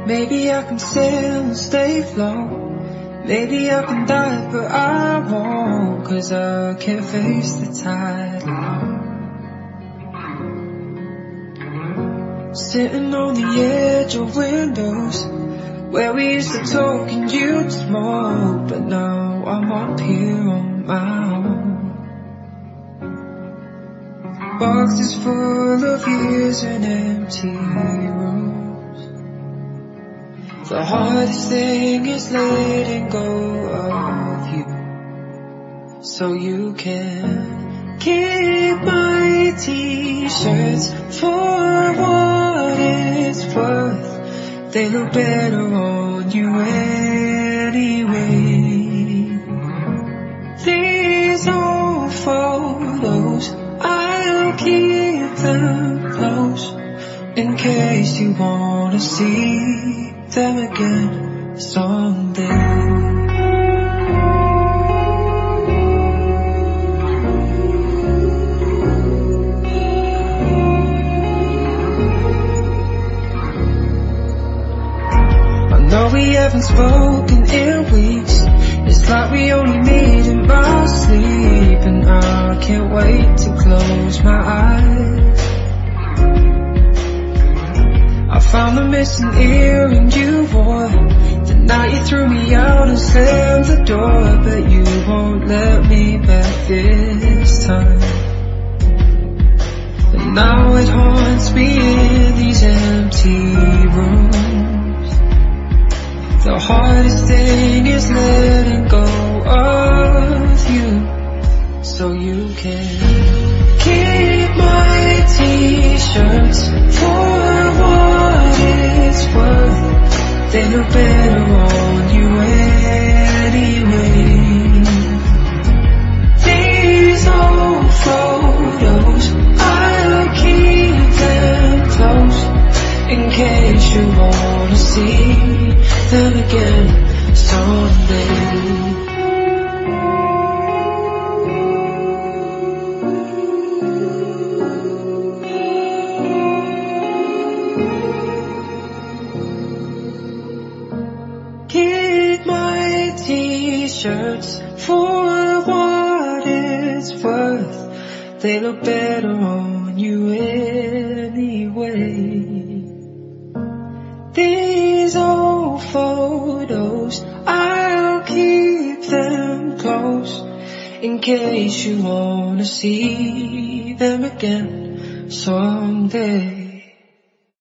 Maybe I can sail and stay afloat. Maybe I can die, but I won't, 'cause I can't face the tide alone. Sitting on the edge of windows where we used to talk and you'd smoke, but now I'm up here on my own. Boxes full of years and empty rooms. The hardest thing is letting go of you, so you can keep my t-shirts for what it's worth. They look better on you anyway. These old photos, I'll keep them close in case you wanna see them again someday. No, we haven't spoken in weeks. It's like we only meet in my sleep, and I can't wait to close my eyes. I found the missing earring you wore the night you threw me out and slammed the door, but you won't let me back this time. And now it haunts me in these empty rooms. The hardest thing is letting go of you, so you can keep my t-shirts for what it's worth. They look better on you anyway. These old photos, I'll keep them close in case you wanna see them again someday. Keep my t-shirts for what it's worth. They look better on you anyway. These old photos, I'll keep them close in case you wanna see them again someday.